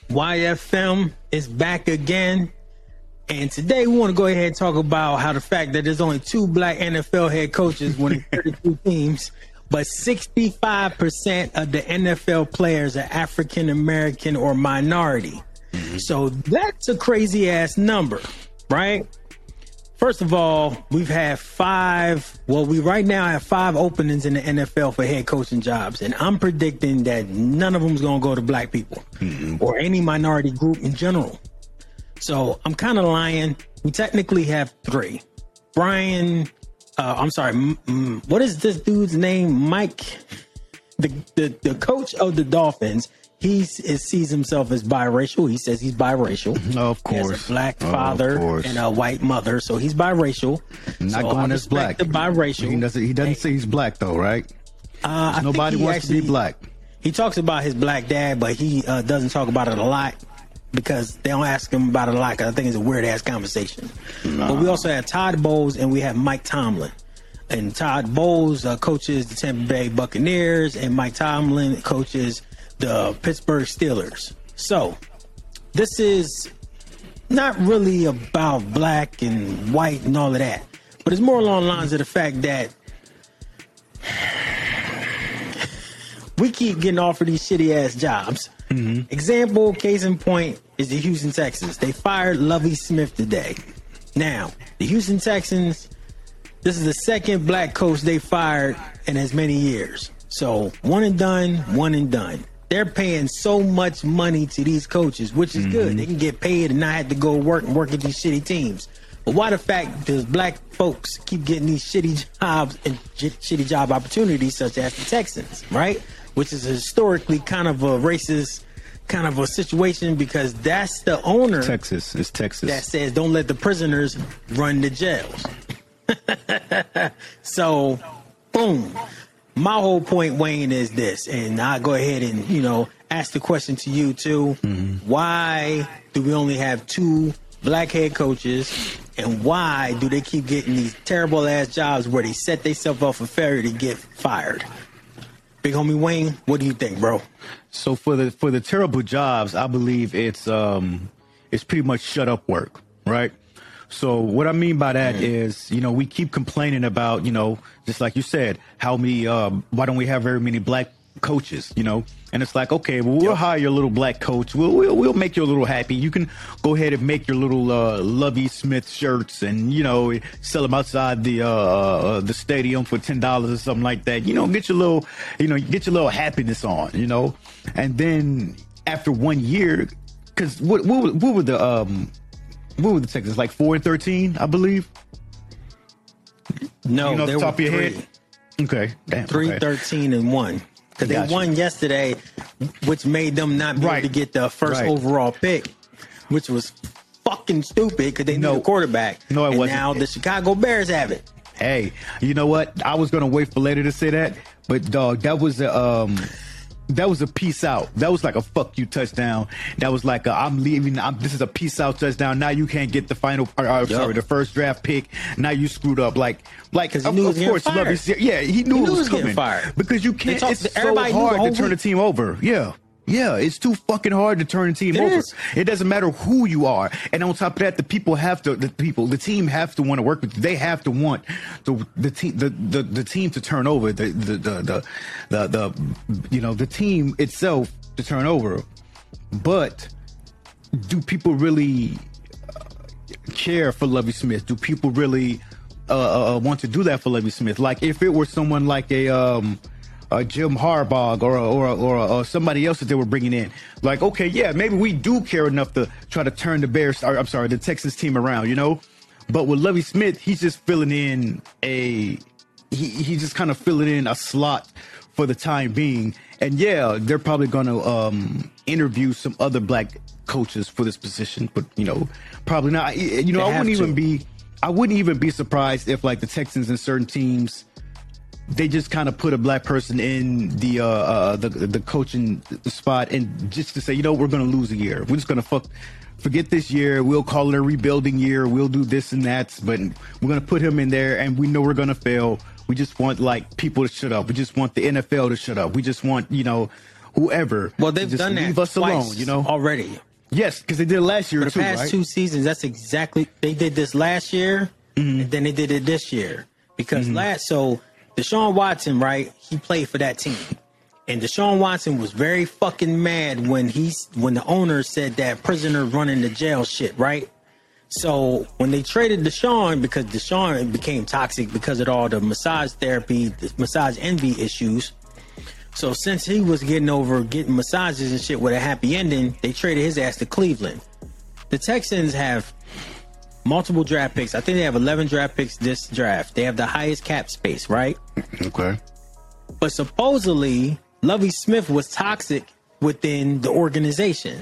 YFM is back again. And today we want to go ahead and talk about how the fact that there's only 2 black NFL head coaches winning 32 teams, but 65% of the NFL players are African American or minority. So that's a crazy ass number, right? First of all, we've had we right now have 5 openings in the NFL for head coaching jobs. And I'm predicting that none of them is going to go to black people or any minority group in general. So I'm kind of lying. We technically have 3. What is this dude's name? Mike, the coach of the Dolphins. He sees himself as biracial. He says he's biracial. Of course. He has a black father and a white mother, so he's biracial. Not going as black. Biracial. He doesn't say he's black though, right? Nobody wants to be black. He talks about his black dad, but he doesn't talk about it a lot because they don't ask him about it a lot because I think it's a weird ass conversation. But we also have Todd Bowles and we have Mike Tomlin. And Todd Bowles coaches the Tampa Bay Buccaneers, and Mike Tomlin coaches the Pittsburgh Steelers. So this is not really about black and white and all of that, but it's more along the lines of the fact that we keep getting offered these shitty ass jobs. Example, case in point, is the Houston Texans. They fired Lovie Smith today. Now, the Houston Texans, this is the 2nd black coach they fired in as many years. So one and done. They're paying so much money to these coaches, which is good. They can get paid and not have to go work at these shitty teams. But why the fact does black folks keep getting these shitty jobs and shitty job opportunities such as the Texans, right? Which is historically kind of a racist kind of a situation because that's the owner. Texas. That says don't let the prisoners run the jails. So, boom. My whole point, Wayne, is this, and I'll go ahead and, ask the question to you, too. Why do we only have 2 black head coaches, and why do they keep getting these terrible-ass jobs where they set themselves up for failure to get fired? Big homie Wayne, what do you think, bro? So for the terrible jobs, I believe it's pretty much shut-up work, right? So what I mean by that is, we keep complaining about, just like you said, why don't we have very many black coaches, And it's like, okay, well, we'll hire your little black coach. We'll make you a little happy. You can go ahead and make your little Lovie Smith shirts and, sell them outside the stadium for $10 or something like that. Get your little happiness on, And then after 1 year, because what were the Texans, like 4-13, I believe? No, they were top of your 3. head? Okay, damn. 3-13-1. Because they won yesterday, which made them not be able to get the first overall pick, which was fucking stupid because they knew the quarterback. No, it wasn't. Now the Chicago Bears have it. Hey, you know what? I was going to wait for later to say that, but dog, that was a peace out. That was like a fuck you touchdown. That was like I'm leaving. This is a peace out touchdown. Now you can't get the the first draft pick. Now you screwed up. Like of course, he knew it was coming. Fired. Because you can't. It's so hard to turn a team over. Yeah, it's too fucking hard to turn a team over. It doesn't matter who you are. And on top of that, the team have to want to work with you. They have to want the team to turn over, the team itself to turn over. But do people really care for Lovie Smith? Do people really want to do that for Lovie Smith? Like if it were someone like a Jim Harbaugh or somebody else that they were bringing in. Like, okay, yeah, maybe we do care enough to try to turn the Texas team around, But with Lovie Smith, he's just filling in he's just kind of filling in a slot for the time being. And yeah, they're probably going to interview some other black coaches for this position, but probably not. I wouldn't even be surprised if like the Texans and certain teams, they just kind of put a black person in the coaching spot and just to say, we're going to lose a year. We're just going to forget this year. We'll call it a rebuilding year. We'll do this and that, but we're going to put him in there and we know we're going to fail. We just want like people to shut up. We just want the NFL to shut up. We just want, whoever. Well, they've just done that leave us alone, twice you know? already. Yes, because they did it last year For the too, past right? 2 seasons, that's exactly, they did this last year, and then they did it this year. Because so Deshaun Watson, right, he played for that team. And Deshaun Watson was very fucking mad when the owner said that prisoners running the jail shit, right? So when they traded Deshaun, because Deshaun became toxic because of all the massage therapy, the massage envy issues. So since he was getting massages and shit with a happy ending, they traded his ass to Cleveland. The Texans have multiple draft picks. I think they have 11 draft picks this draft. They have the highest cap space, right? Okay. But supposedly, Lovie Smith was toxic within the organization.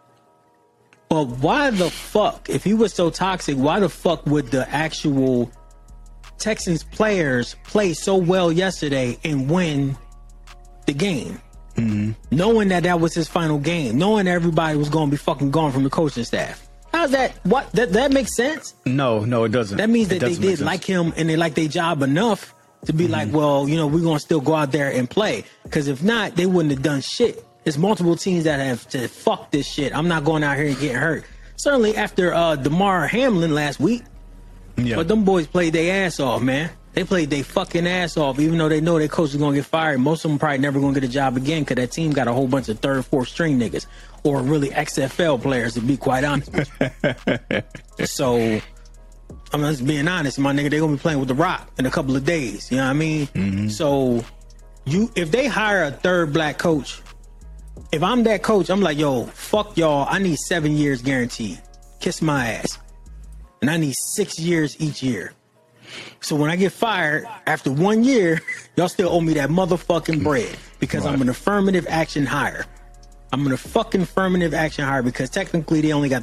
But why the fuck, if he was so toxic, why the fuck would the actual Texans players play so well yesterday and win the game? Knowing that was his final game, knowing everybody was going to be fucking gone from the coaching staff. How's that? What? That makes sense? No, it doesn't. That means that It they doesn't make did sense. like him and they like their job enough to be like, well, you know, we're going to still go out there and play. Because if not, they wouldn't have done shit. There's multiple teams that have said, fuck this shit. I'm not going out here and getting hurt. Certainly after DeMar Hamlin last week. Yeah. But them boys played their ass off, man. They played their fucking ass off, even though they know their coach is going to get fired. Most of them probably never going to get a job again because that team got a whole bunch of third, fourth string niggas or really XFL players, to be quite honest with you. So, I'm just being honest, my nigga, they're going to be playing with The Rock in a couple of days. You know what I mean? So, if they hire a third black coach, if I'm that coach, I'm like, yo, fuck y'all. I need 7 years guaranteed. Kiss my ass. And I need 6 years each year. So when I get fired after 1 year, y'all still owe me that motherfucking bread because I'm an affirmative action hire. I'm an fucking affirmative action hire because technically they only got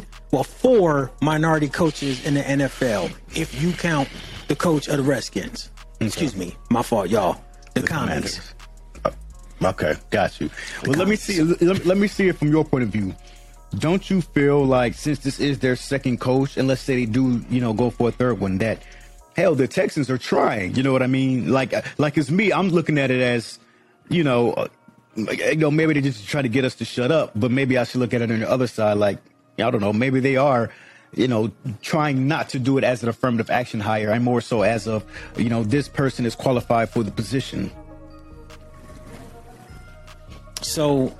4 minority coaches in the NFL if you count the coach of the Redskins. Excuse me, my fault, y'all. The commies. Okay, got you. Well, let me see. Let me see it from your point of view. Don't you feel like since this is their second coach, and let's say they do, go for a third one, that hell, the Texans are trying. You know what I mean? Like it's me. I'm looking at it as, maybe they just try to get us to shut up, but maybe I should look at it on the other side. Like, I don't know, maybe they are, trying not to do it as an affirmative action hire. I'm more so as of, this person is qualified for the position. So,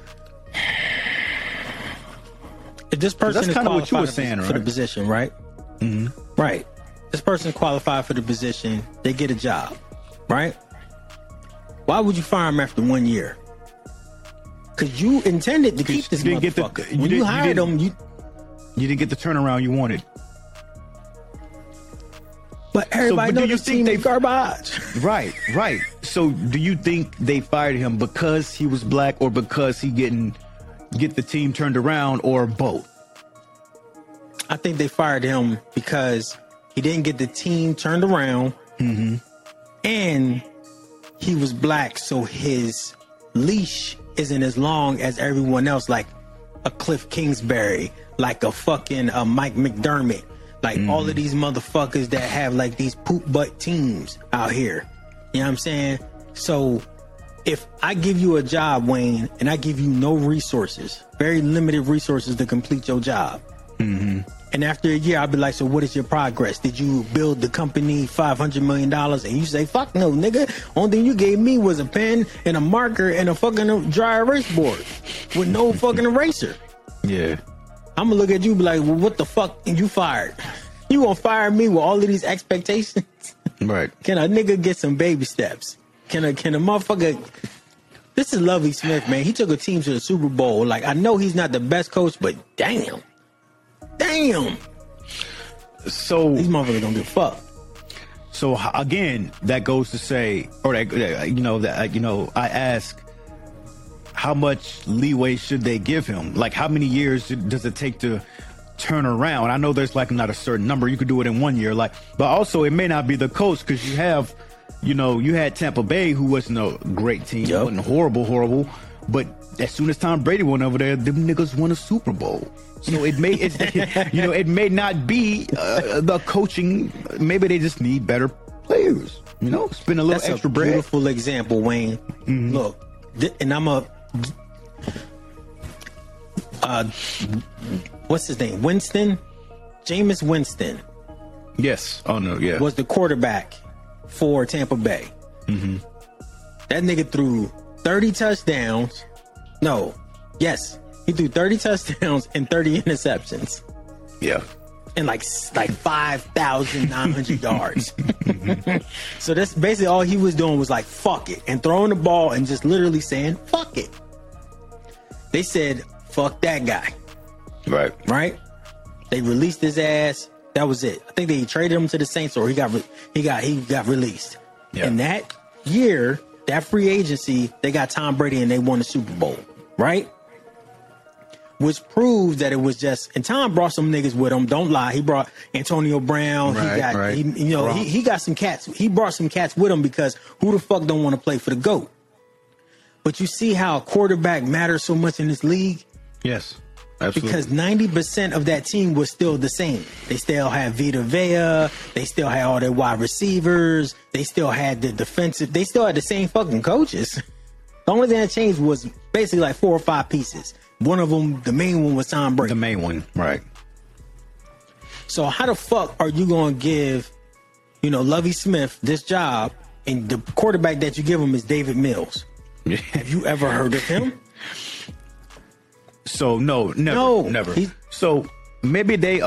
if this person is qualified for the position, right? Mm-hmm. Right. This person is qualified for the position. They get a job, right? Why would you fire him after 1 year? Because you intended to keep this motherfucker. When you hired him, you didn't get the turnaround you wanted. But everybody knows this team is garbage. Right. So do you think they fired him because he was black or because he get the team turned around, or both? I think they fired him because he didn't get the team turned around, and he was black, so his leash isn't as long as everyone else, like a Cliff Kingsbury, like a fucking Mike McDermott, like all of these motherfuckers that have like these poop butt teams out here. You know what I'm saying? So if I give you a job, Wayne, and I give you no resources, very limited resources to complete your job, and after a year, I'll be like, so what is your progress? Did you build the company $500 million? And you say, fuck no, nigga. Only thing you gave me was a pen and a marker and a fucking dry erase board with no fucking eraser. Yeah. I'm going to look at you and be like, well, what the fuck? And you fired. You going to fire me with all of these expectations? Right. Can a nigga get some baby steps? Can a motherfucker... This is Lovie Smith, man. He took a team to the Super Bowl. Like, I know he's not the best coach, but damn. So these motherfuckers don't give a fuck. So again, that goes to say, or I ask, how much leeway should they give him? Like, how many years does it take to turn around? I know there's like not a certain number. You could do it in 1 year, but also it may not be the coach, because you have, you had Tampa Bay, who wasn't a great team, wasn't horrible, but as soon as Tom Brady went over there, them niggas won a Super Bowl. So it may, it may not be the coaching. Maybe they just need better players. Spend a little extra bread. That's a beautiful example, Wayne. Look, and I'm a what's his name? Jameis Winston. Yes. Oh no. Yeah. Was the quarterback for Tampa Bay. Mm-hmm. That nigga threw 30 touchdowns. No. Yes. He threw 30 touchdowns and 30 interceptions. Yeah. And like 5,900 yards. So that's basically all he was doing was like, fuck it. And throwing the ball and just literally saying, fuck it. They said, fuck that guy. Right. Right? They released his ass. That was it. I think they traded him to the Saints, or he got released. Yeah. And that year, that free agency, they got Tom Brady and they won the Super Bowl, right? Which proves that it was just. And Tom brought some niggas with him. Don't lie, he brought Antonio Brown. Right, he got some cats. He brought some cats with him because who the fuck don't want to play for the GOAT? But you see how a quarterback matters so much in this league. Yes. Absolutely. Because 90% of that team was still the same. They still had Vita Vea. They still had all their wide receivers. They still had the defensive. They still had the same fucking coaches. The only thing that changed was basically like 4 or 5 pieces. One of them, the main one, was Tom Brady. The main one, right. So how the fuck are you going to give, Lovie Smith this job, and the quarterback that you give him is David Mills? Have you ever heard of him? So never. So maybe they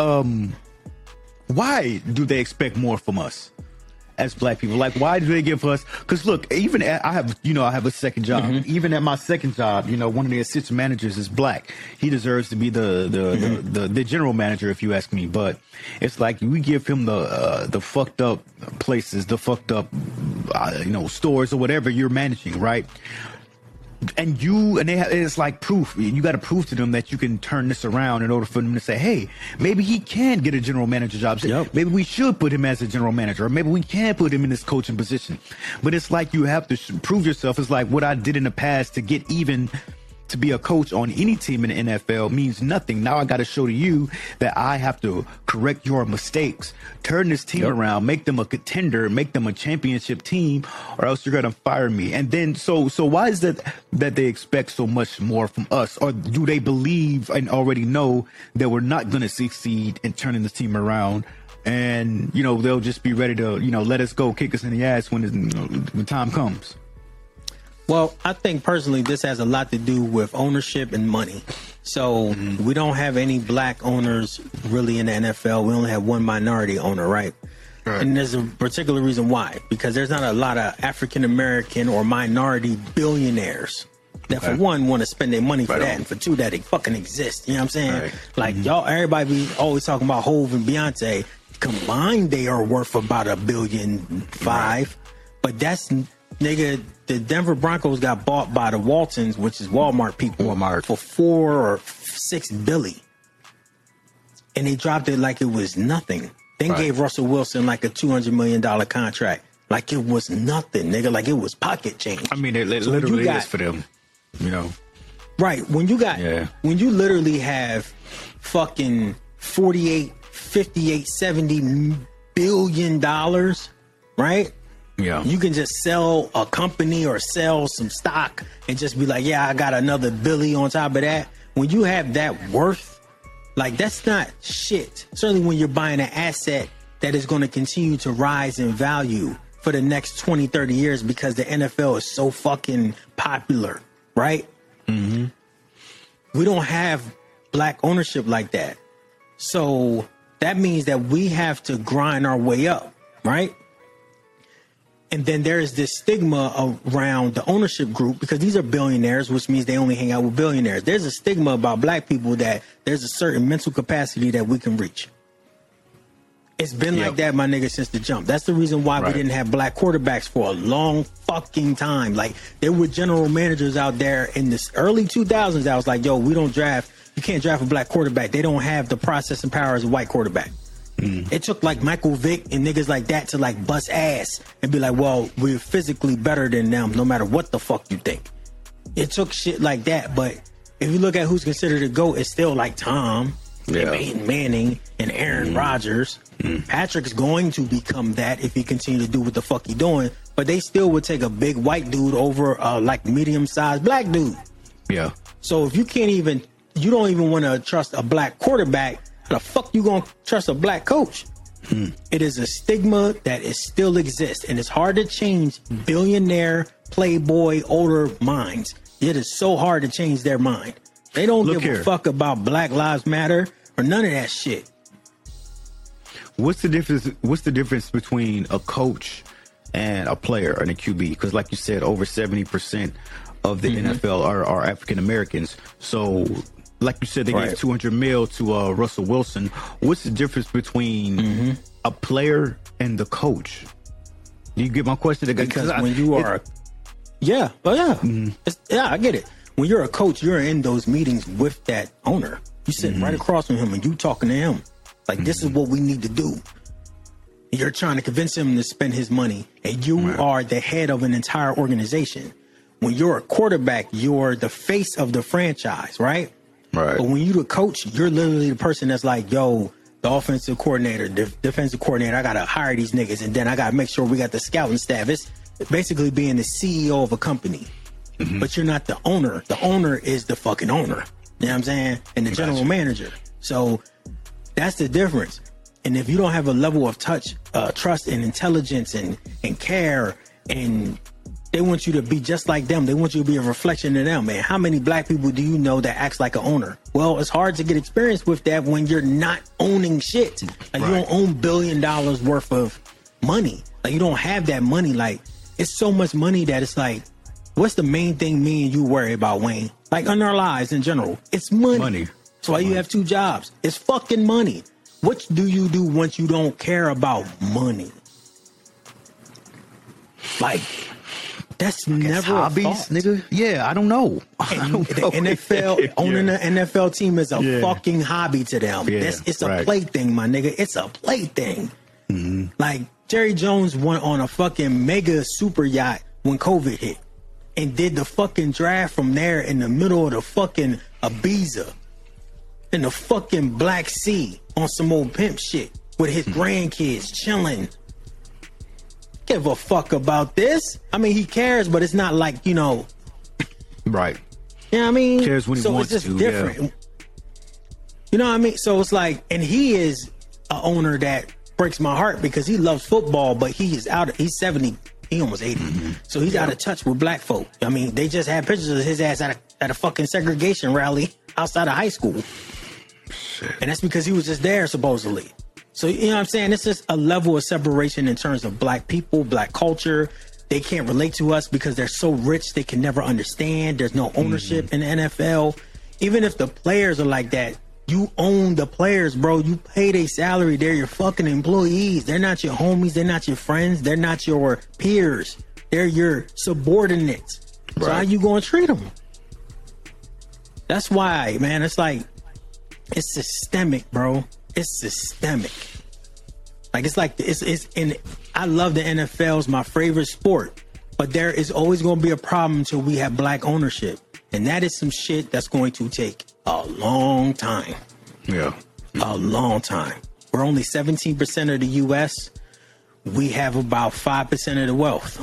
why do they expect more from us as black people? Like, why do they give us? Because look, even I have a second job. Mm-hmm. Even at my second job, one of the assistant managers is black. He deserves to be the general manager, if you ask me. But it's like we give him the fucked up places, the fucked up stores or whatever you're managing, right? And it's like proof. You got to prove to them that you can turn this around in order for them to say, hey, maybe he can get a general manager job. Yep. Maybe we should put him as a general manager, or maybe we can put him in this coaching position. But it's like you have to prove yourself. It's like what I did in the past to get even to be a coach on any team in the NFL means nothing. Now I got to show to you that I have to correct your mistakes, turn this team around, make them a contender, make them a championship team, or else you're going to fire me. And then, so why is that they expect so much more from us? Or do they believe and already know that we're not going to succeed in turning this team around? And, they'll just be ready to, let us go, kick us in the ass when time comes. Well, I think personally this has a lot to do with ownership and money. So we don't have any black owners really in the NFL. We only have one minority owner, right? And there's a particular reason why. Because there's not a lot of African-American or minority billionaires that, for one, want to spend their money for that, and for two, that they fucking exist. You know what I'm saying? Right. Like, y'all, everybody be always talking about Hov and Beyonce. Combined, they are worth about $1.5 billion. Right. But that's, nigga, the Denver Broncos got bought by the Waltons, which is Walmart people, for $4 or $6 billion. And they dropped it like it was nothing. Then gave Russell Wilson like a $200 million contract. Like it was nothing, nigga. Like it was pocket change. I mean, it literally is for them, Right. When you literally have fucking 48, 58, 70 billion dollars, right? Yeah. You can just sell a company or sell some stock and just be like, yeah, I got another billy on top of that. When you have that worth, like that's not shit. Certainly when you're buying an asset that is going to continue to rise in value for the next 20, 30 years because the NFL is so fucking popular, right? Mm-hmm. We don't have black ownership like that. So that means that we have to grind our way up, right? And then there is this stigma around the ownership group because these are billionaires, which means they only hang out with billionaires. There's a stigma about black people that there's a certain mental capacity that we can reach. It's been like that, my nigga, since the jump. That's the reason why we didn't have black quarterbacks for a long fucking time. Like, there were general managers out there in the early 2000s that was like, yo, we don't draft. You can't draft a black quarterback. They don't have the processing power as a white quarterback. It took like Michael Vick and niggas like that to like bust ass and be like, well, we're physically better than them no matter what the fuck you think. It took shit like that. But if you look at who's considered a GOAT, it's still like Tom and Peyton Manning and Aaron Rodgers. Patrick's going to become that if he continues to do what the fuck he doing. but they still would take a big white dude over like medium-sized black dude. Yeah. So if you don't even want to trust a black quarterback, how the fuck you gonna trust a black coach? It is a stigma that still exists, and it's hard to change billionaire, playboy, older minds. It is so hard to change their mind. They don't give a fuck about Black Lives Matter or none of that shit. What's the difference between a coach and a player and a QB? Because like you said, over 70% of the NFL are African Americans. So like you said, they gave $200 million to Russell Wilson. What's the difference between a player and the coach? Do you get my question? Because when you are, I get it. When you're a coach, you're in those meetings with that owner. You sitting right across from him and you talking to him. Like, this is what we need to do. You're trying to convince him to spend his money, and you are the head of an entire organization. When you're a quarterback, you're the face of the franchise, right? Right. But when you're the coach, you're literally the person that's like, yo, the offensive coordinator, defensive coordinator, I got to hire these niggas, and then I got to make sure we got the scouting staff. It's basically being the CEO of a company. But you're not the owner. The owner is the fucking owner. You know what I'm saying? And the general manager. So that's the difference. And if you don't have a level of trust and intelligence and care, and they want you to be just like them, they want you to be a reflection of them, man. How many black people do you know that acts like an owner? Well, it's hard to get experience with that when you're not owning shit. Like, you don't own $1 billion worth of money. Like, you don't have that money. Like, it's so much money that it's like, what's the main thing me and you worry about, Wayne? Like, in our lives in general, it's money. That's why you have 2 jobs. It's fucking money. What do you do once you don't care about money? Like, that's never hobbies, nigga. Yeah, I don't know. The NFL, owning an NFL team is a fucking hobby to them. Yeah, it's a plaything, my nigga. It's a plaything. Like, Jerry Jones went on a fucking mega super yacht when COVID hit and did the fucking draft from there in the middle of the fucking Ibiza in the fucking Black Sea on some old pimp shit with his grandkids chilling. Give a fuck about this. I mean, he cares, but it's not like, you know. Right. You know what I mean? Cares when he wants to. It's just different. Yeah. You know what I mean? So it's like, and he is an owner that breaks my heart because he loves football, but he's 70. He almost 80. So he's out of touch with black folk. I mean, they just had pictures of his ass at a fucking segregation rally outside of high school. Shit. And that's because he was just there, supposedly. So, you know what I'm saying? It's just a level of separation in terms of black people, black culture. They can't relate to us because they're so rich they can never understand. There's no ownership in the NFL. Even if the players are like that, you own the players, bro. You pay their salary. They're your fucking employees. They're not your homies. They're not your friends. They're not your peers. They're your subordinates. Right. So how you going to treat them? That's why, man, it's like, it's systemic, bro. It's systemic. Like, it's like, I love the NFL. It's my favorite sport. But there is always going to be a problem until we have black ownership. And that is some shit that's going to take a long time. Yeah. A long time. We're only 17% of the U.S. We have about 5% of the wealth.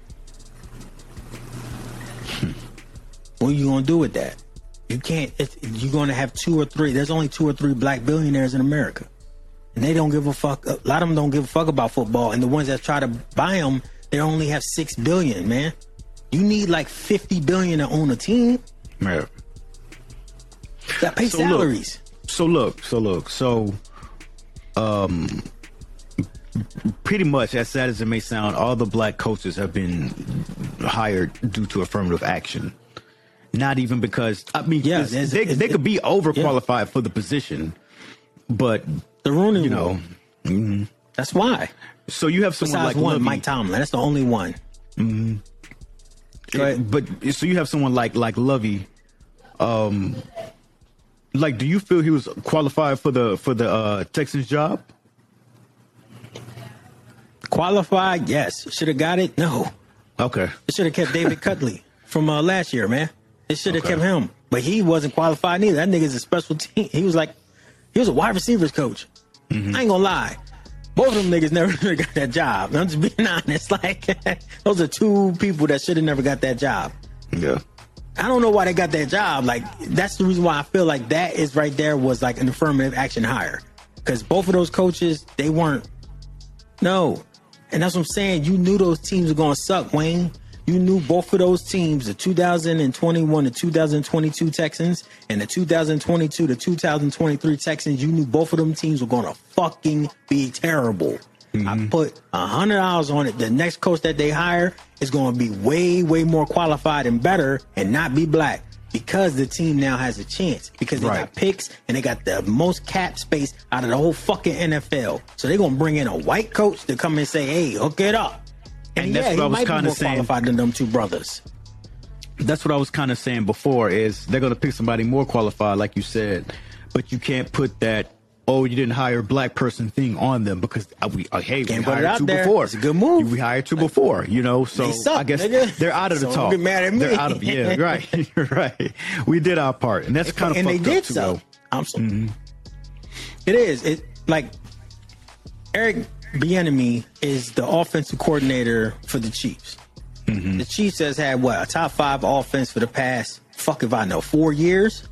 What are you going to do with that? You can't, you're going to have 2 or 3. There's only 2 or 3 black billionaires in America. And they don't give a fuck. A lot of them don't give a fuck about football. And the ones that try to buy them, they only have $6 billion, man. You need like $50 billion to own a team. Yeah. Got pay salaries. So pretty much, as sad as it may sound, all the black coaches have been hired due to affirmative action. Not even because, I mean, they could be overqualified for the position, but the Rooney, you know, that's why. So you have someone like Lovey. Mike Tomlin. That's the only one. But so you have someone like Lovey. Like, do you feel he was qualified for the Texans job? Qualified, yes. Should have got it? No. Okay. It should have kept David Cutley from last year, man. It should have kept him, but he wasn't qualified neither. That nigga's a special team. He was a wide receivers coach. I ain't gonna lie. Both of them niggas never got that job. I'm just being honest. Like, those are two people that should have never got that job. Yeah. I don't know why they got that job. Like, that's the reason why I feel like that is right there was like an affirmative action hire. Because both of those coaches, they weren't. No. And that's what I'm saying. You knew those teams were going to suck, Wayne. You knew both of those teams, the 2021 to 2022 Texans and the 2022 to 2023 Texans, you knew both of them teams were going to fucking be terrible. I put $100 on it. The next coach that they hire is going to be way, way more qualified and better and not be black because the team now has a chance because they got picks and they got the most cap space out of the whole fucking NFL. So they're going to bring in a white coach to come and say, hey, hook it up. And that's what I was kind of saying. Qualified than them two brothers. That's what I was kind of saying before is they're going to pick somebody more qualified, like you said, but you can't put that, oh, you didn't hire a black person thing on them because we hired two before. It's a good move. We hired two before, you know, so suck, I guess nigga. they're out of the So talk. don't get mad at me. They're out of, yeah, right, right. We did our part, and that's kind of fucked they did up too, so. though. I'm so. It is. It like Eric Bieniemy is the offensive coordinator for the Chiefs. The Chiefs has had a top 5 offense for the past 4 years.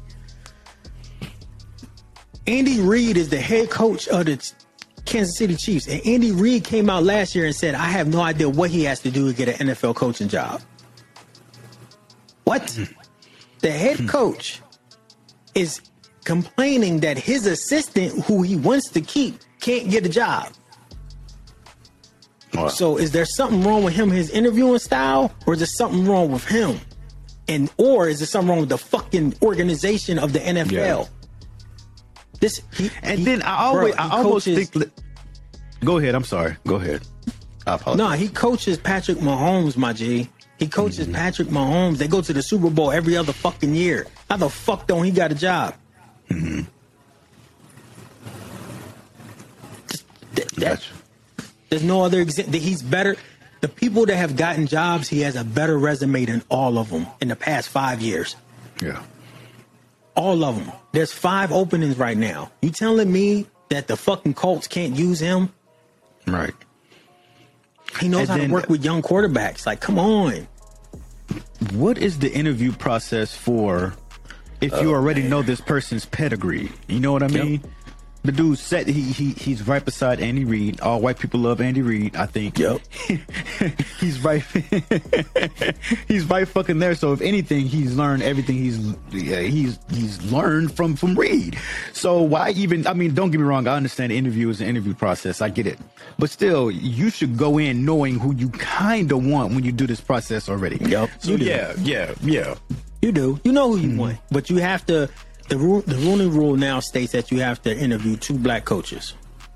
Andy Reid is the head coach of the Kansas City Chiefs, and Andy Reid came out last year and said, "I have no idea what he has to do to get an NFL coaching job." What? The head coach is complaining that his assistant, who he wants to keep, can't get a job. Wow. So is there something wrong with him, his interviewing style, or is there something wrong with him? Or is there something wrong with the fucking organization of the NFL? Yeah. I almost think. Go ahead. I'm sorry. Go ahead. I apologize. No, he coaches Patrick Mahomes, my G. He coaches Patrick Mahomes. They go to the Super Bowl every other fucking year. How the fuck don't he got a job? Gotcha. There's no other example. He's better. The people that have gotten jobs, he has a better resume than all of them in the past 5 years. Yeah. All of them. There's 5 openings right now. You telling me that the fucking Colts can't use him? Right. He knows how to work with young quarterbacks. Like, come on. What is the interview process for if you already know this person's pedigree? You know what I mean? Yep. The dude said he's right beside Andy Reid. All white people love Andy Reid, I think. Yep. He's right. He's right fucking there. So if anything, he's learned everything he's learned from Reid. So why even? I mean, don't get me wrong. I understand the interview is an interview process. I get it, but still, you should go in knowing who you kind of want when you do this process already. Yep. So yeah. You do. You know who you want, but you have to. The Rooney Rule now states that you have to interview 2 black coaches.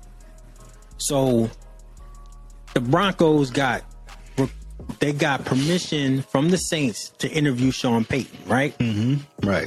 So the Broncos got permission from the Saints to interview Sean Payton, right? Mm-hmm. Right.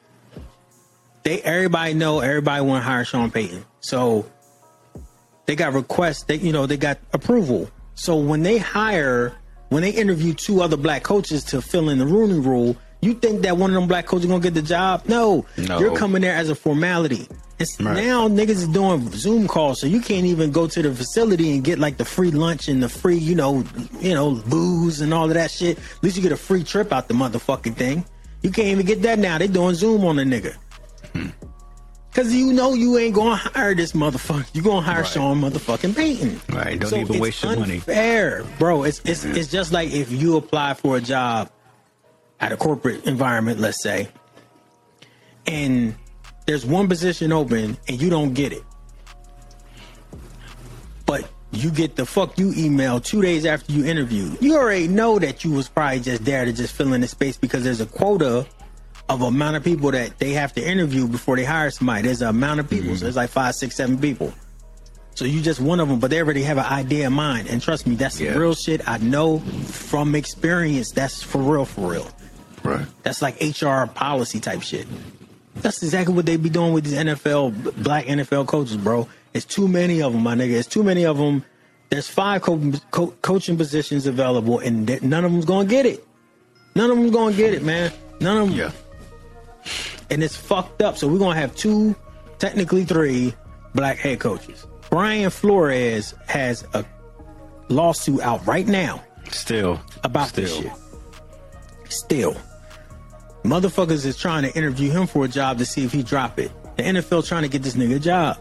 Everybody want to hire Sean Payton. So they got requests, they got approval. So when they interview 2 other black coaches to fill in the Rooney Rule, you think that one of them black coaches gonna get the job? No. You're coming there as a formality. Now niggas is doing Zoom calls, so you can't even go to the facility and get like the free lunch and the free, booze and all of that shit. At least you get a free trip out the motherfucking thing. You can't even get that now. They doing Zoom on a nigga. Cause you ain't gonna hire this motherfucker. You gonna hire Sean motherfucking Payton. Right. Don't even waste your money. Fair, bro. It's just like if you apply for a job at a corporate environment, let's say, and there's one position open and you don't get it, but you get the fuck you email 2 days after you interviewed. You already know that you was probably just there to just fill in the space because there's a quota of amount of people that they have to interview before they hire somebody. There's an amount of people, so it's like 5, 6, 7 people. So you just one of them, but they already have an idea in mind. And trust me, that's real shit. I know from experience. That's for real. Right. That's like HR policy type shit. That's exactly what they be doing with these black NFL coaches, bro. It's too many of them, my nigga. It's too many of them. There's 5 coaching positions available, and none of them's gonna get it. None of them's gonna get it, man. None of them. Yeah. And it's fucked up. So we're gonna have 2, technically 3, black head coaches. Brian Flores has a lawsuit out right now. Still. This shit. Still. Motherfuckers is trying to interview him for a job to see if he drop it. The NFL trying to get this nigga a job.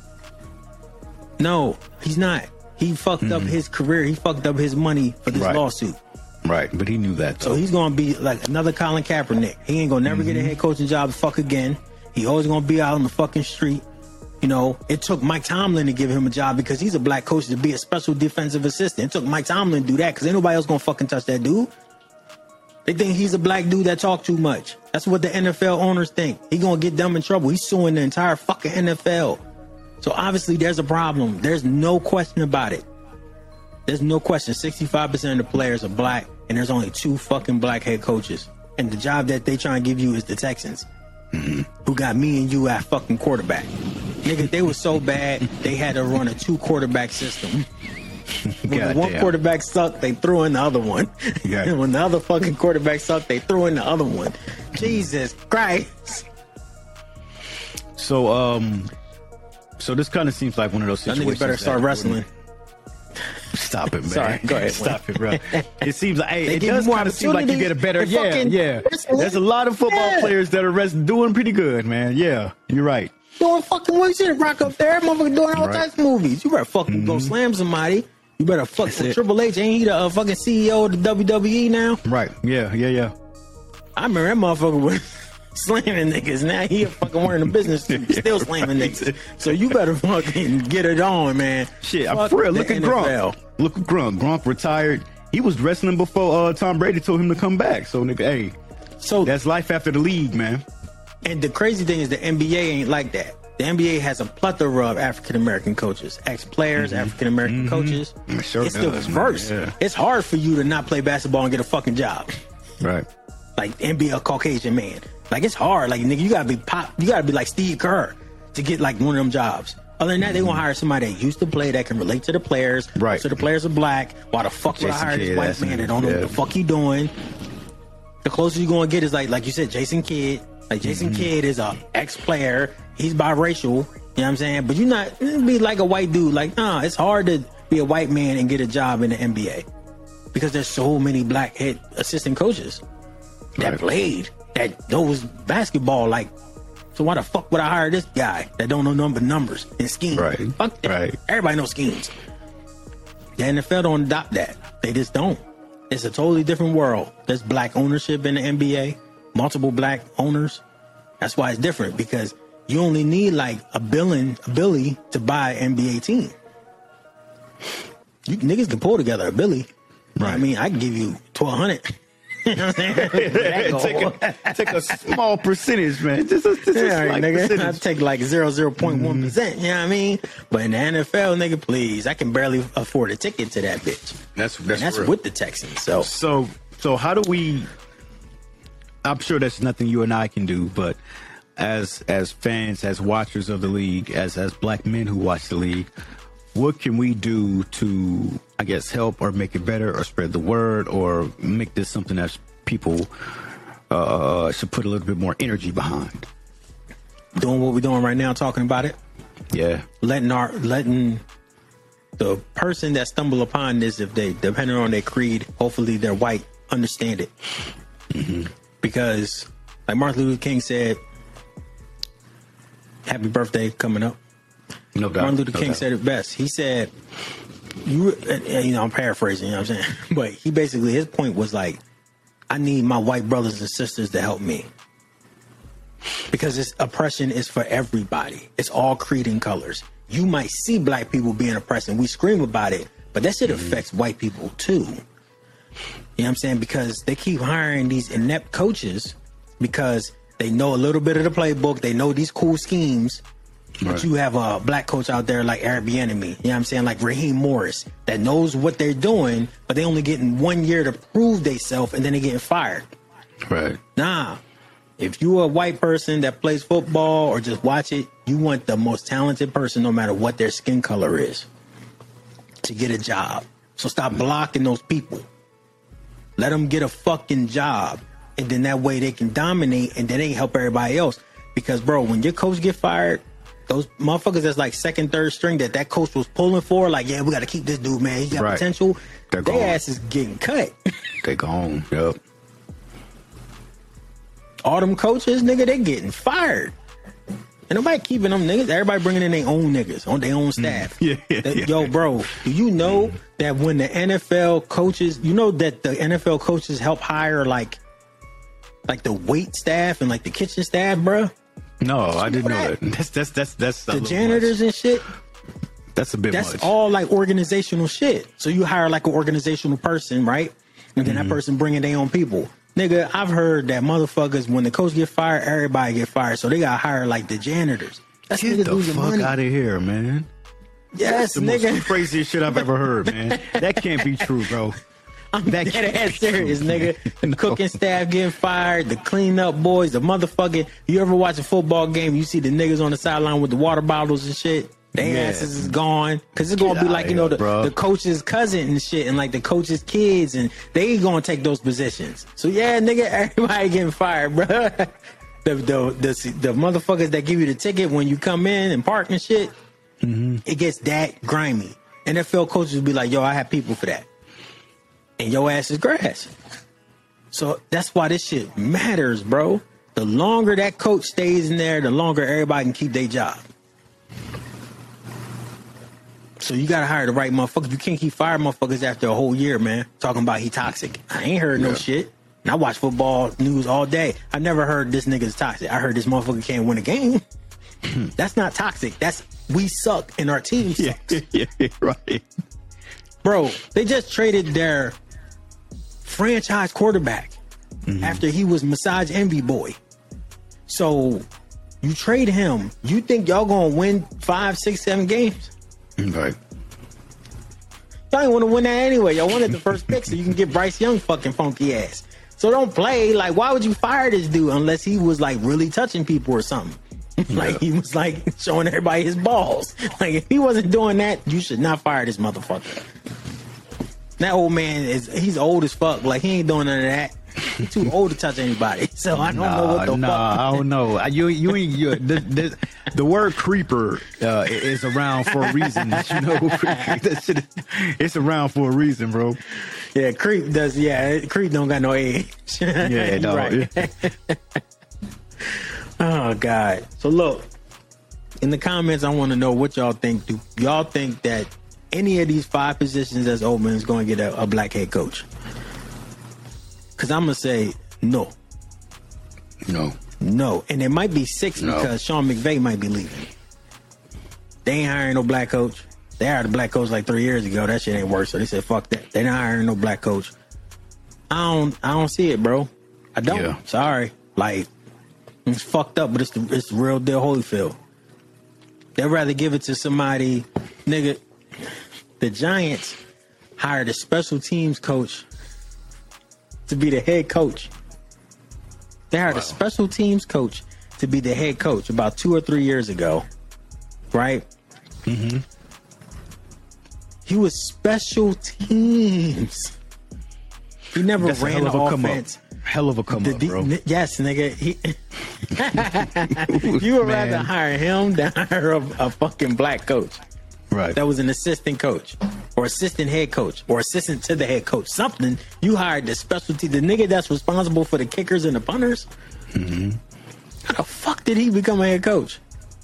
No, he's not. He fucked up his career. He fucked up his money for this lawsuit. Right, but he knew that, though. So he's going to be like another Colin Kaepernick. He ain't going to never get a head coaching job fuck again. He always going to be out on the fucking street. You know, it took Mike Tomlin to give him a job because he's a black coach to be a special defensive assistant. It took Mike Tomlin to do that because ain't nobody else going to fucking touch that dude. They think he's a black dude that talk too much. That's what the NFL owners think. He going to get them in trouble. He's suing the entire fucking NFL. So obviously there's a problem. There's no question about it. There's no question. 65% of the players are black, and there's only 2 fucking black head coaches. And the job that they trying to give you is the Texans, who got me and you at fucking quarterback. Nigga, they were so bad, they had to run a 2 quarterback system. When one quarterback sucked, they threw in the other one. And when the other fucking quarterback sucked, they threw in the other one. Jesus Christ. So this kind of seems like one of those situations. I think you better start wrestling. Stop it, man. Sorry, go ahead. Stop it, bro. It seems like it does kind of seem like you get a better. Yeah. There's a lot of football players that are doing pretty good, man. Yeah, you're right. Doing fucking what you see the Rock up there, motherfucker doing all types of movies. You better fucking go slam somebody. You better fuck with Triple H. Ain't he the fucking CEO of the WWE now? Right. Yeah. I remember that motherfucker was slamming niggas. Now he fucking wearing the business suit, still slamming niggas. So you better fucking get it on, man. Shit, I'm for real. Look at Gronk. Look at Gronk. Gronk retired. He was wrestling before Tom Brady told him to come back. So nigga, hey, so that's life after the league, man. And the crazy thing is the NBA ain't like that. The NBA has a plethora of African-American coaches, ex-players, African-American coaches. Sure it's the reverse. Yeah. It's hard for you to not play basketball and get a fucking job. Right. Like, and be a Caucasian man. Like, it's hard. Like, nigga, you gotta be like Steve Kerr to get like one of them jobs. Other than that, they gonna hire somebody that used to play, that can relate to the players. Right. So the players are black. Why the fuck would I hire this white man that don't know what the fuck he doing? The closest you gonna get is like you said, Jason Kidd. Like, Jason Kidd is a ex-player. He's biracial. You know what I'm saying? But you're not be like a white dude. Like, nah, it's hard to be a white man and get a job in the NBA because there's so many black head assistant coaches that played, that knows basketball. Like, so why the fuck would I hire this guy that don't know numbers and schemes? Right. Fuck that. Right. Everybody knows schemes. The NFL don't adopt that. They just don't. It's a totally different world. There's black ownership in the NBA, multiple black owners. That's why it's different, because you only need like a Billy to buy an NBA team. You niggas can pull together a Billy. Right. I mean, I can give you 1,200. You know what I'm saying? take a small percentage, man. Just a slight percentage. I'd take like 0.1%. You know what I mean? But in the NFL, nigga, please, I can barely afford a ticket to that bitch. That's real. With the Texans. So how do we? I'm sure that's nothing you and I can do, but as fans, as watchers of the league, as black men who watch the league, what can we do to, I guess, help or make it better or spread the word or make this something that people should put a little bit more energy behind? Doing what we're doing right now, talking about it. Yeah. Letting the person that stumble upon this, if they, depending on their creed, hopefully they're white, understand it. Because, like Martin Luther King said, happy birthday coming up. No doubt. Martin Luther King said it best. He said, I'm paraphrasing, you know what I'm saying? But he basically, his point was like, I need my white brothers and sisters to help me. Because this oppression is for everybody. It's all creed and colors. You might see black people being oppressed and we scream about it, but that shit affects white people too. You know what I'm saying? Because they keep hiring these inept coaches because they know a little bit of the playbook. They know these cool schemes. But you have a black coach out there like Eric Bieniemy, you know what I'm saying? Like Raheem Morris, that knows what they're doing, but they only getting 1 year to prove themselves and then they getting fired. Right. Nah. If you're a white person that plays football or just watch it, you want the most talented person, no matter what their skin color is, to get a job. So stop blocking those people. Let them get a fucking job. And then that way they can dominate and then they help everybody else. Because, bro, when your coach get fired, those motherfuckers that's like second, third string that coach was pulling for, like, yeah, we got to keep this dude, man. He's got potential. Their ass is getting cut. They gone. Yep. All them coaches, nigga, they getting fired. And nobody keeping them niggas. Everybody bringing in their own niggas on their own staff. Yo, bro, do you know that when the NFL coaches, you know that the NFL coaches help hire like the wait staff and like the kitchen staff, bro? No, I didn't know that. That's the janitors and shit. That's a bit much. That's all like organizational shit. So you hire like an organizational person, right? And then that person bringing their own people. Nigga, I've heard that motherfuckers, when the coach get fired, everybody get fired. So they got to hire like the janitors. That's Get the fuck money. out of here, man. Yes, That's the nigga. most craziest shit I've ever heard, man. That can't be true, bro. I'm dead ass serious, nigga. The cooking staff getting fired, the cleanup boys, the motherfucking. You ever watch a football game? You see the niggas on the sideline with the water bottles and shit. Their asses is gone. Cause it's gonna be like, you know, the coach's cousin and shit, and like the coach's kids, and they gonna take those positions. So yeah, nigga, everybody getting fired, bro. The motherfuckers that give you the ticket when you come in and park and shit, it gets that grimy. NFL coaches be like, yo, I have people for that. And your ass is grass. So that's why this shit matters, bro. The longer that coach stays in there, the longer everybody can keep their job. So you gotta hire the right motherfucker. You can't keep firing motherfuckers after a whole year, man. Talking about he toxic. I ain't heard no shit. And I watch football news all day. I never heard this nigga's toxic. I heard this motherfucker can't win a game. That's not toxic. That's we suck and our team sucks. Yeah, right. Bro, they just traded their franchise quarterback after he was Massage Envy Boy. So you trade him. You think y'all gonna win 5, 6, 7 games? Right. Y'all ain't want to win that anyway. Y'all wanted the first pick so you can get Bryce Young fucking funky ass. So don't play. Like, why would you fire this dude unless he was like really touching people or something? Like he was like showing everybody his balls. Like if he wasn't doing that, you should not fire this motherfucker. That old man he's old as fuck. Like he ain't doing none of that. He's too old to touch anybody. So I don't know what the fuck. I don't know. You ain't the word creeper is around for a reason. You know, that shit it's around for a reason, bro. Yeah, creep does. Yeah, creep don't got no age. Yeah, dog. Right. Oh God. So look, in the comments, I want to know what y'all think. Do y'all think that any of these 5 positions that's open is going to get a black head coach? Because I'm going to say no. No. And it might be 6 because Sean McVay might be leaving. They ain't hiring no black coach. They hired a black coach like 3 years ago. That shit ain't work. So they said, fuck that. They not hiring no black coach. I don't see it, bro. I don't. Yeah. Sorry. Like, it's fucked up, but it's the real deal Holyfield. They'd rather give it to somebody, nigga. The Giants hired a special teams coach to be the head coach. They hired a special teams coach to be the head coach about 2 or 3 years ago, right? Mm-hmm. He was special teams. He never ran the offense. Hell of a come up, bro. Yes, nigga. You would rather hire him than hire a fucking black coach. Right. That was an assistant coach or assistant head coach or assistant to the head coach. Something. You hired the specialty, the nigga that's responsible for the kickers and the punters. Mm-hmm. How the fuck did he become a head coach?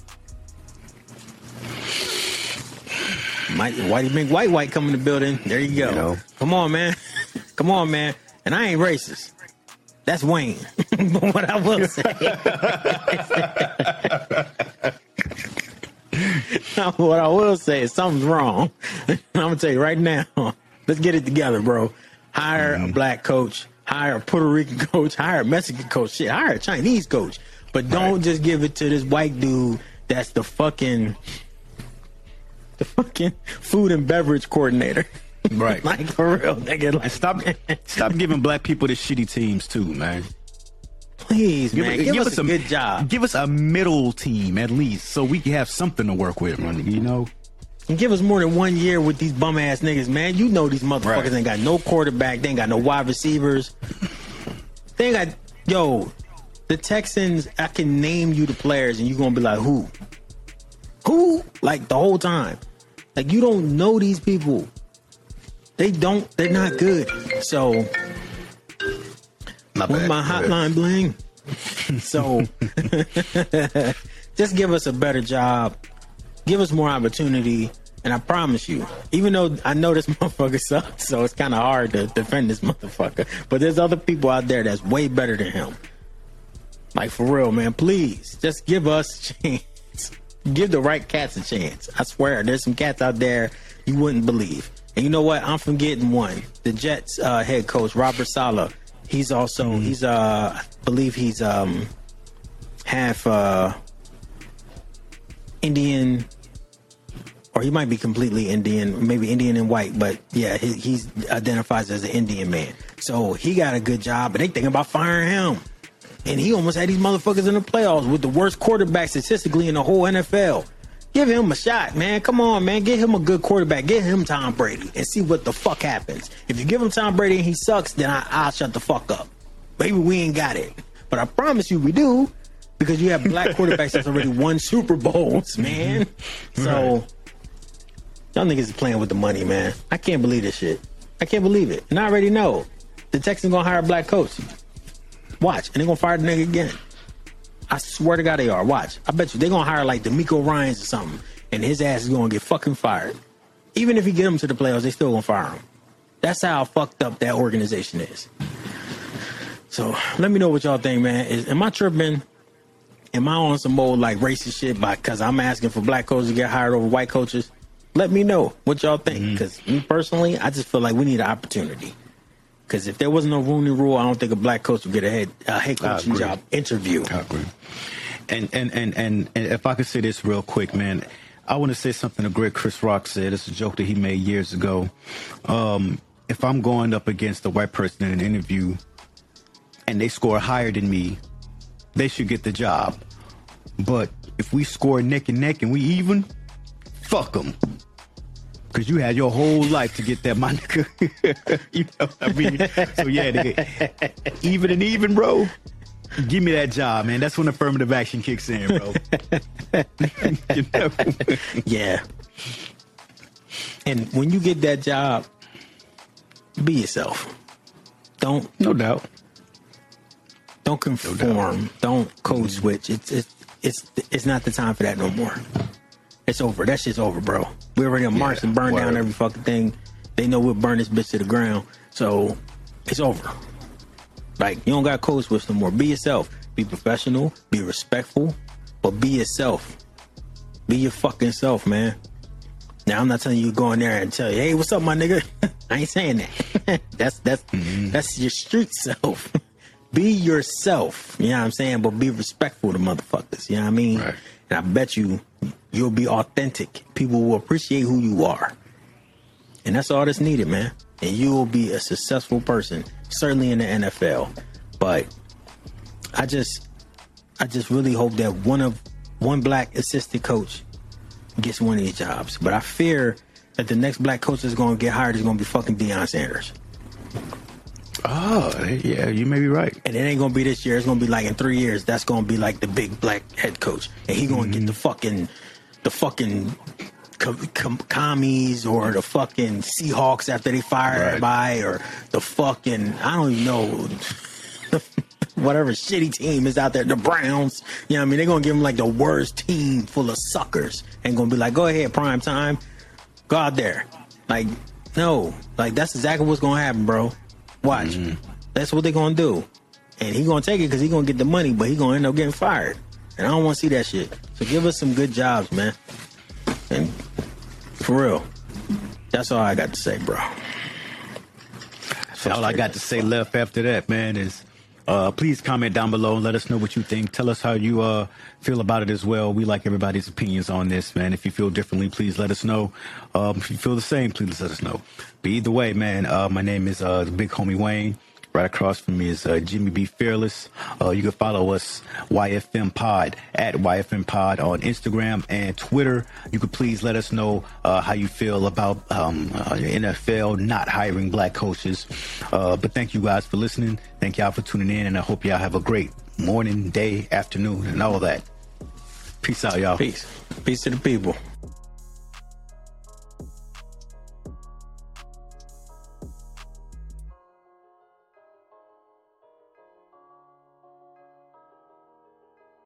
White come in the building. There you go. You know. Come on, man. Come on, man. And I ain't racist. That's Wayne. But what I will say. What I will say is something's wrong. I'm going to tell you right now. Let's get it together, bro. Hire a black coach. Hire a Puerto Rican coach. Hire a Mexican coach. Shit, hire a Chinese coach. But don't just give it to this white dude that's the fucking food and beverage coordinator. Right. Like, for real, nigga. Like, stop giving black people the shitty teams, too, man. Please, man. Give us a good job. Give us a middle team, at least, so we can have something to work with, you know? And give us more than 1 year with these bum-ass niggas, man. You know these motherfuckers ain't got no quarterback. They ain't got no wide receivers. They ain't got... Yo, the Texans, I can name you the players, and you're going to be like, who? who? Like the whole time. Like you don't know these people. They're not good. So with my hotline bling. So just give us a better job. Give us more opportunity. And I promise you, even though I know this motherfucker sucks, so it's kind of hard to defend this motherfucker, but there's other people out there that's way better than him. Like, for real, man, please, just give us a chance. Give the right cats a chance. I swear, there's some cats out there you wouldn't believe. And you know what? I'm forgetting one. The Jets head coach, Robert Saleh. He's also, I believe he's half Indian, or he might be completely Indian, maybe Indian and white, but yeah, he's identifies as an Indian man. So he got a good job, but they thinking about firing him. And he almost had these motherfuckers in the playoffs with the worst quarterback statistically in the whole NFL. Give him a shot, man. Come on, man. Get him a good quarterback. Get him Tom Brady and see what the fuck happens. If you give him Tom Brady and he sucks, then I'll shut the fuck up. Maybe we ain't got it. But I promise you we do, because you have black quarterbacks that's already won Super Bowls, man. So y'all niggas is playing with the money, man. I can't believe this shit. I can't believe it. And I already know the Texans gonna hire a black coach. Watch. And they're gonna fire the nigga again. I swear to God they are. Watch. I bet you they're gonna hire like D'Amico Ryans or something, and his ass is gonna get fucking fired. Even if he get him to the playoffs, they still gonna fire him. That's how fucked up that organization is. So let me know what y'all think, man. Am I tripping? Am I on some old like racist shit because I'm asking for black coaches to get hired over white coaches? Let me know what y'all think, because me personally, I just feel like we need an opportunity. Because if there wasn't no Rooney Rule, I don't think a black coach would get a head coaching job interview. I agree. And if I could say this real quick, man, I want to say something the great Chris Rock said. It's a joke that he made years ago. If I'm going up against a white person in an interview and they score higher than me, they should get the job. But if we score neck and neck and we even, fuck them. Because you had your whole life to get that, my nigga. You know what I mean? So, yeah, nigga, even and even, bro, give me that job, man. That's when affirmative action kicks in, bro. You know? Yeah. And when you get that job, be yourself. No doubt. Don't conform. Don't code switch. It's not the time for that no more. It's over. That shit's over, bro. We already marched and burned down every fucking thing. They know we'll burn this bitch to the ground. So it's over. Like, you don't got code switch no more. Be yourself. Be professional. Be respectful. But be yourself. Be your fucking self, man. Now, I'm not telling you to go in there and tell you, hey, what's up, my nigga? I ain't saying that. That's your street self. Be yourself. You know what I'm saying? But be respectful to motherfuckers. You know what I mean? Right. And I bet you'll be authentic. People will appreciate who you are. And that's all that's needed, man. And you'll be a successful person, certainly in the NFL. But I just really hope that one black assistant coach gets one of these jobs. But I fear that the next black coach that's going to get hired is going to be fucking Deion Sanders. Oh, yeah, you may be right. And it ain't going to be this year. It's going to be like in 3 years. That's going to be like the big black head coach. And he going to get the fucking commies or the fucking Seahawks after they fire everybody, or the fucking, I don't even know, whatever shitty team is out there, the Browns. You know what I mean? They're going to give them like the worst team full of suckers and going to be like, go ahead, prime time. Go out there. Like, no. Like, that's exactly what's going to happen, bro. Watch. That's what they're going to do. And he's going to take it because he's going to get the money, but he's going to end up getting fired. And I don't want to see that shit. So give us some good jobs, man. And for real, that's all I got to say, bro. All I got to say left after that, man, is please comment down below and let us know what you think. Tell us how you feel about it as well. We like everybody's opinions on this, man. If you feel differently, please let us know. If you feel the same, please let us know. But either way, man, my name is the Big Homie Wayne. Right across from me is Jimmy B. Fearless. You can follow us, YFM Pod, at YFM Pod on Instagram and Twitter. You could please let us know how you feel about NFL not hiring black coaches. But thank you guys for listening. Thank y'all for tuning in, and I hope y'all have a great morning, day, afternoon, and all that. Peace out, y'all. Peace. Peace to the people.